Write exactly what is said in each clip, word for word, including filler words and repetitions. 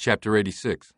Chapter eighty-six.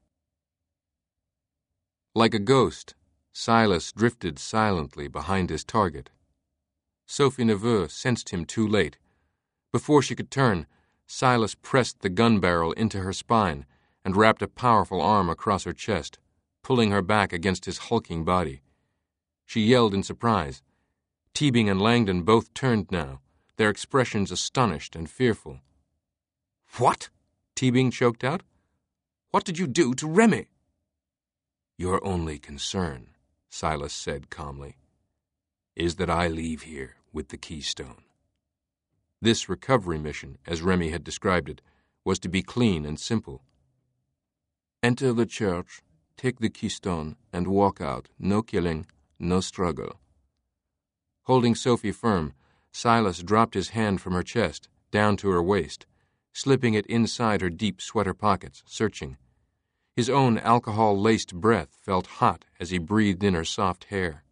Like a ghost, Silas drifted silently behind his target. Sophie Neveu sensed him too late. Before she could turn, Silas pressed the gun barrel into her spine and wrapped a powerful arm across her chest, pulling her back against his hulking body. She yelled in surprise. Teabing and Langdon both turned now, their expressions astonished and fearful. "What?" Teabing choked out. "What did you do to Remy?" "Your only concern," Silas said calmly, "is that I leave here with the keystone." This recovery mission, as Remy had described it, was to be clean and simple. Enter the church, take the keystone, and walk out. No killing, no struggle. Holding Sophie firm, Silas dropped his hand from her chest, down to her waist, slipping it inside her deep sweater pockets, searching. His own alcohol-laced breath felt hot as he breathed in her soft hair.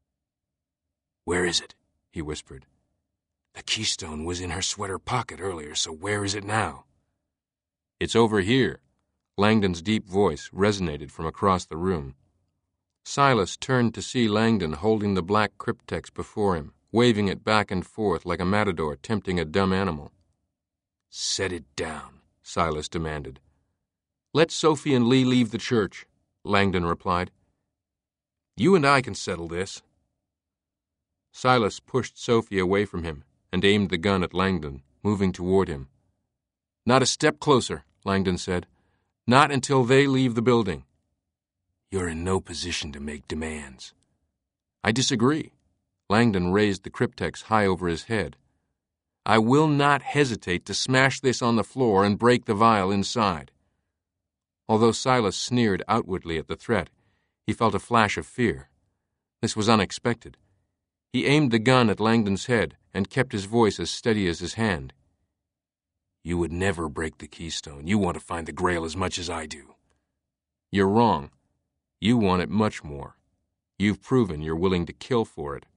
"Where is it?" he whispered. "The keystone was in her sweater pocket earlier, so where is it now?" "It's over here." Langdon's deep voice resonated from across the room. Silas turned to see Langdon holding the black cryptex before him, waving it back and forth like a matador tempting a dumb animal. "Set it down," Silas demanded. "Let Sophie and Lee leave the church," Langdon replied. "You and I can settle this." Silas pushed Sophie away from him and aimed the gun at Langdon, moving toward him. "Not a step closer," Langdon said. "Not until they leave the building." "You're in no position to make demands." "I disagree." Langdon raised the cryptex high over his head. "I will not hesitate to smash this on the floor and break the vial inside." Although Silas sneered outwardly at the threat, he felt a flash of fear. This was unexpected. He aimed the gun at Langdon's head and kept his voice as steady as his hand. "You would never break the keystone. You want to find the Grail as much as I do." "You're wrong. You want it much more. You've proven you're willing to kill for it."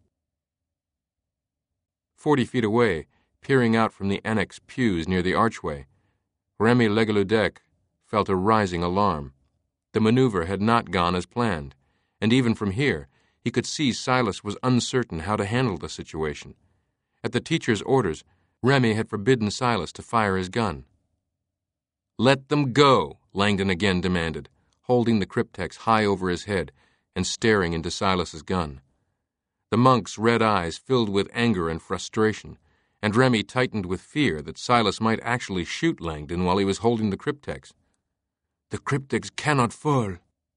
Forty feet away, peering out from the annex pews near the archway, Remy Legaludec felt a rising alarm. The maneuver had not gone as planned, and even from here, he could see Silas was uncertain how to handle the situation. At the teacher's orders, Remy had forbidden Silas to fire his gun. "Let them go," Langdon again demanded, holding the cryptex high over his head and staring into Silas's gun. The monk's red eyes filled with anger and frustration, and Remy tightened with fear that Silas might actually shoot Langdon while he was holding the cryptex. "The cryptex cannot fall."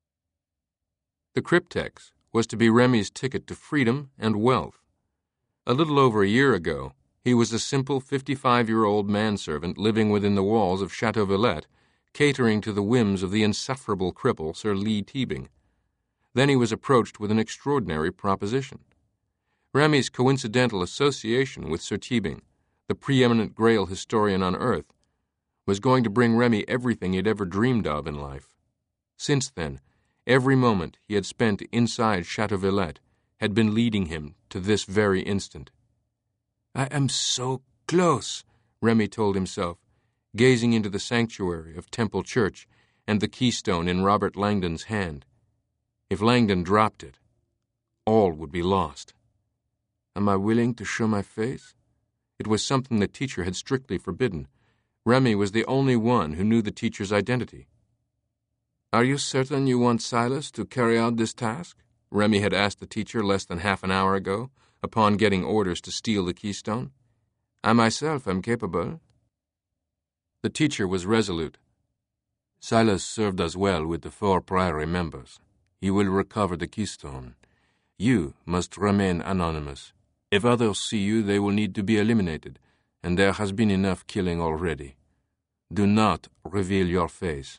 The cryptex was to be Remy's ticket to freedom and wealth. A little over a year ago, he was a simple fifty-five-year-old manservant living within the walls of Chateau Villette, catering to the whims of the insufferable cripple Sir Lee Teabing. Then he was approached with an extraordinary proposition. Remy's coincidental association with Sir Teabing, the preeminent Grail historian on Earth, was going to bring Remy everything he had ever dreamed of in life. Since then, every moment he had spent inside Chateau Villette had been leading him to this very instant. "I am so close," Remy told himself, gazing into the sanctuary of Temple Church and the keystone in Robert Langdon's hand. If Langdon dropped it, all would be lost. Am I willing to show my face? It was something the teacher had strictly forbidden. Remy was the only one who knew the teacher's identity. "Are you certain you want Silas to carry out this task?" Remy had asked the teacher less than half an hour ago, upon getting orders to steal the keystone. "I myself am capable." The teacher was resolute. "Silas served us well with the four Priory members. He will recover the keystone. You must remain anonymous. If others see you, they will need to be eliminated, and there has been enough killing already. Do not reveal your face."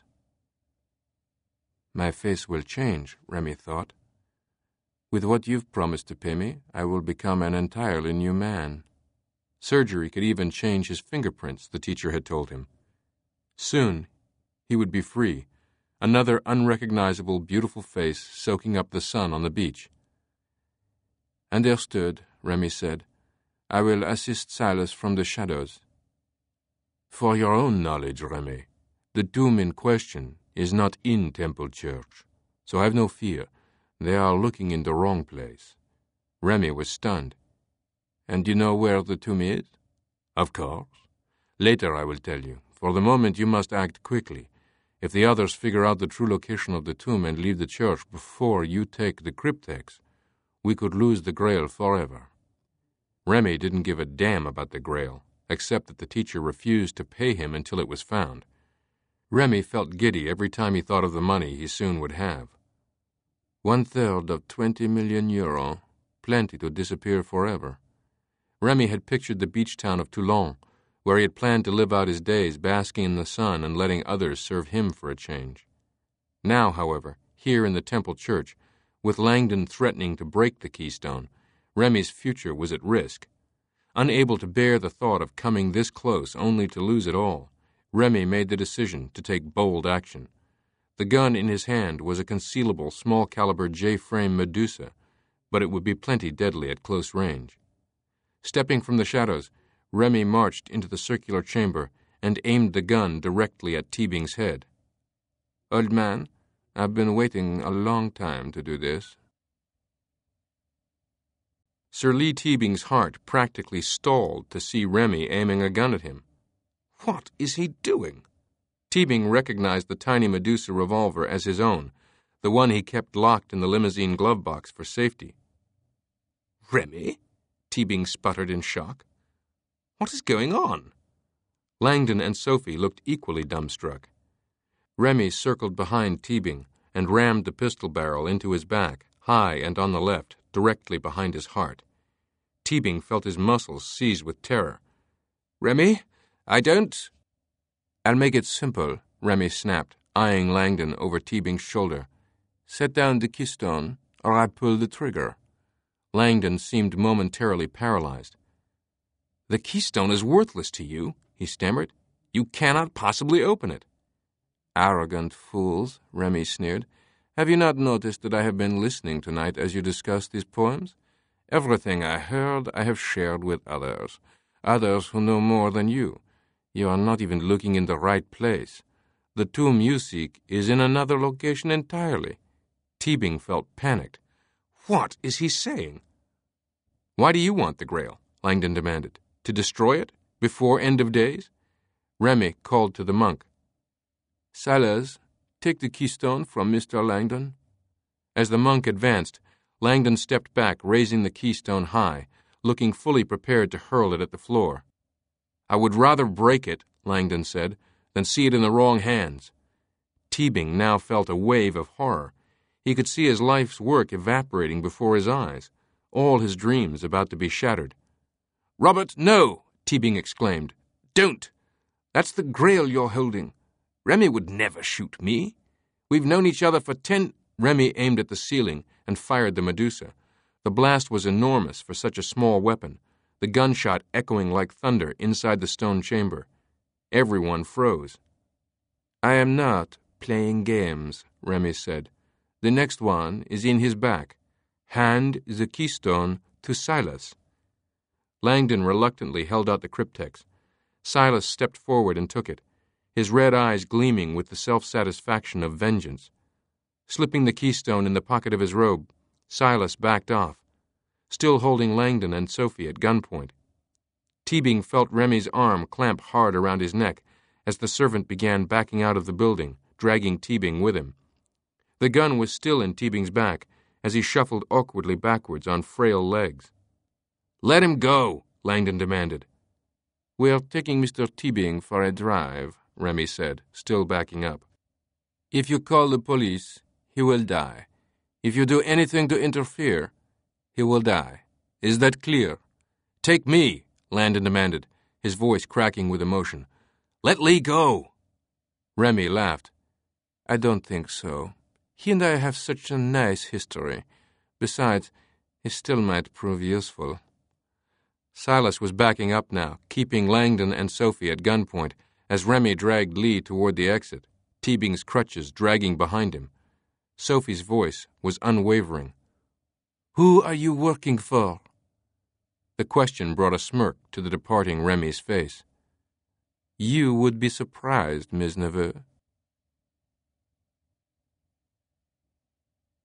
My face will change, Remy thought. With what you've promised to pay me, I will become an entirely new man. Surgery could even change his fingerprints, the teacher had told him. Soon, he would be free, another unrecognizable, beautiful face soaking up the sun on the beach. Understood, Remy said. I will assist Silas from the shadows. For your own knowledge, Remy, The tomb in question is not in Temple Church, so have no fear. They are looking in the wrong place." Remy was stunned. "And you know where the tomb is?" "Of course. Later I will tell you. For the moment you must act quickly. If the others figure out the true location of the tomb and leave the church before you take the cryptex, we could lose the Grail forever." Remy didn't give a damn about the Grail, except that the teacher refused to pay him until it was found. Remy felt giddy every time he thought of the money he soon would have. One-third of twenty million euro, plenty to disappear forever. Remy had pictured the beach town of Toulon, where he had planned to live out his days basking in the sun and letting others serve him for a change. Now, however, here in the Temple Church, with Langdon threatening to break the keystone, Remy's future was at risk. Unable to bear the thought of coming this close only to lose it all, Remy made the decision to take bold action. The gun in his hand was a concealable small-caliber J-frame Medusa, but it would be plenty deadly at close range. Stepping from the shadows, Remy marched into the circular chamber and aimed the gun directly at Teabing's head. "Old man, I've been waiting a long time to do this." Sir Lee Teabing's heart practically stalled to see Remy aiming a gun at him. What is he doing? Teabing recognized the tiny Medusa revolver as his own, the one he kept locked in the limousine glove box for safety. "Remy?" Teabing sputtered in shock. "What is going on?" Langdon and Sophie looked equally dumbstruck. Remy circled behind Teabing and rammed the pistol barrel into his back, high and on the left, directly behind his heart. Teabing felt his muscles seize with terror. "Remy, I don't—" "I'll make it simple," Remy snapped, eyeing Langdon over Teabing's shoulder. "Set down the keystone, or I pull the trigger." Langdon seemed momentarily paralyzed. "The keystone is worthless to you," he stammered. "You cannot possibly open it." "Arrogant fools," Remy sneered. "Have you not noticed that I have been listening tonight as you discussed these poems? Everything I heard I have shared with others, others who know more than you. You are not even looking in the right place. The tomb you seek is in another location entirely." Teabing felt panicked. What is he saying? "Why do you want the Grail?" Langdon demanded. "To destroy it? Before end of days?" Remy called to the monk. "Silas, take the keystone from Mister Langdon." As the monk advanced, Langdon stepped back, raising the keystone high, looking fully prepared to hurl it at the floor. "I would rather break it," Langdon said, "than see it in the wrong hands." Teabing now felt a wave of horror. He could see his life's work evaporating before his eyes, all his dreams about to be shattered. "Robert, no!" Teabing exclaimed. "Don't! That's the Grail you're holding. Remy would never shoot me. We've known each other for ten—" Remy aimed at the ceiling and fired the Medusa. The blast was enormous for such a small weapon, the gunshot echoing like thunder inside the stone chamber. Everyone froze. "I am not playing games," Remy said. "The next one is in his back. Hand the keystone to Silas." Langdon reluctantly held out the cryptex. Silas stepped forward and took it, his red eyes gleaming with the self-satisfaction of vengeance. Slipping the keystone in the pocket of his robe, Silas backed off, still holding Langdon and Sophie at gunpoint. Teabing felt Remy's arm clamp hard around his neck as the servant began backing out of the building, dragging Teabing with him. The gun was still in Teabing's back as he shuffled awkwardly backwards on frail legs. "Let him go," Langdon demanded. "We're taking Mister Teabing for a drive," Remy said, still backing up. "If you call the police, he will die. If you do anything to interfere, he will die. Is that clear?" "Take me," Langdon demanded, his voice cracking with emotion. "Let Lee go." Remy laughed. "I don't think so. He and I have such a nice history. Besides, he still might prove useful." Silas was backing up now, keeping Langdon and Sophie at gunpoint as Remy dragged Lee toward the exit, Teabing's crutches dragging behind him. Sophie's voice was unwavering. "Who are you working for?" The question brought a smirk to the departing Remy's face. You would be surprised, Miss Neveu.